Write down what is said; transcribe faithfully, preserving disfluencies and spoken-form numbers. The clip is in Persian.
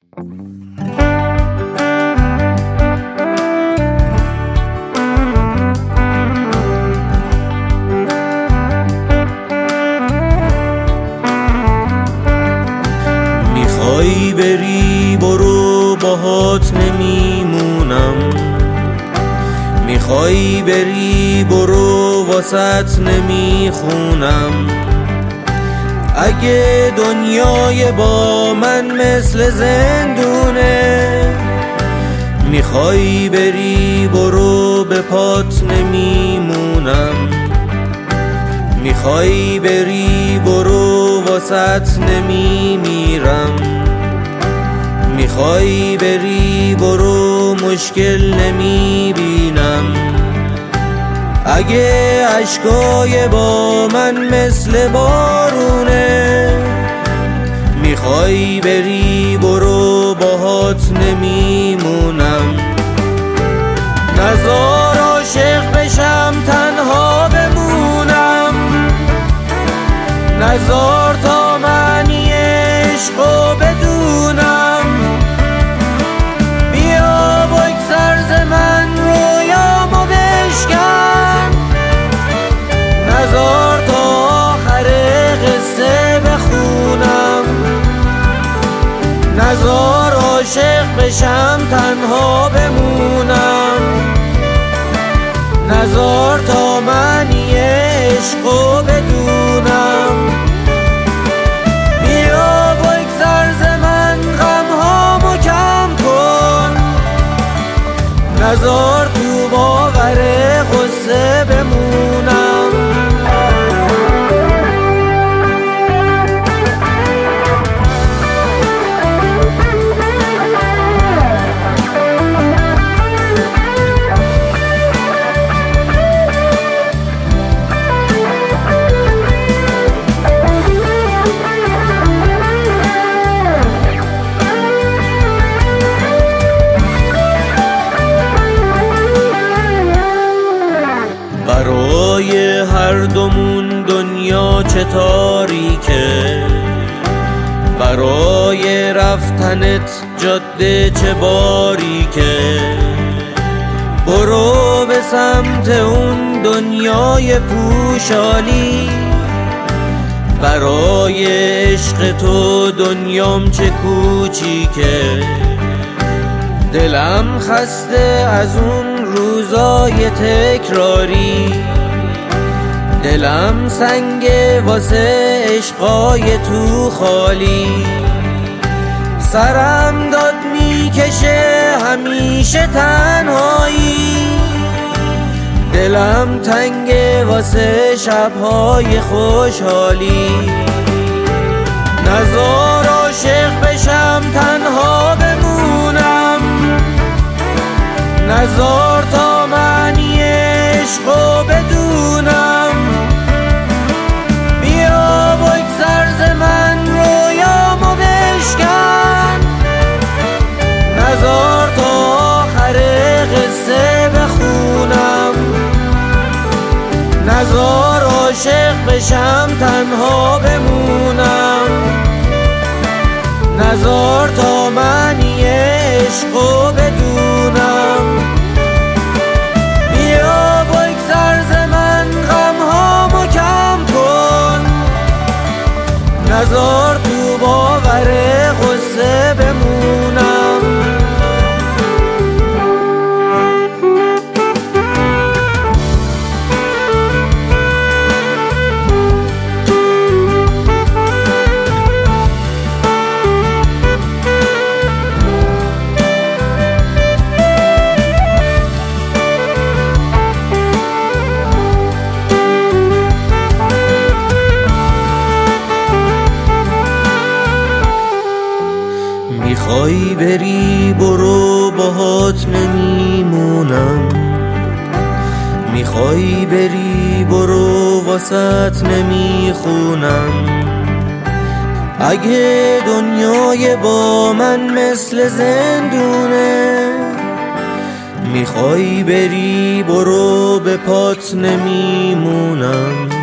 میخوای بری برو باهات نمیمونم، میخوای بری برو واسط نمیخونم. اگه دنیای با من مثل زندونه، میخوای بری برو به پات نمیمونم، میخوای بری برو واسط نمیمیرم، میخوای بری برو مشکل نمیبینم. اگه عشقای با من مثل بارونه، میخوای بری برو باهات نمیمونم. نزار عاشق بشم تنها بمونم، نزار تا معنی عشقو بدونم. بیا بگذر ز من رویامو بشکن، نزار تا آخر قصه بخونم. نزار عاشق بشم تنها بمونم، نزار تا معنی عشقو بدونم. بیا بگذر ز من غمهامو کم کن، نزار تو باور غصه بمونم. برای هر دومون دنیا چه تاریکه، برای رفتنت جاده چه باریکه. برو به سمت اون دنیای پوشالی، برای عشق تو دنیام چه کوچیکه. دلم خسته از اون روزای تکراری، دلم سنگه واسه عشقای تو خالی. سرم داد میکشه همیشه تنهایی، دلم تنگه واسه شبهای خوشحالی. نزار عاشق بشم تنها بمونم، نزار تا معنی عشقو بدونم. بیا بگذر ز من رویامو بشکن، نزار تا آخر قصه بخونم. نزار عاشق بشم تنها بمونم، نزار تا معنی عشقو بدونم. بیا بگذر ز من غمهامو کم کن، نزار تو باور غصه بمونم. میخوای بری برو باهات نمیمونم، میخوای بری برو واسط نمیخونم. اگه دنیای با من مثل زندونه، میخوای بری برو به پات نمیمونم.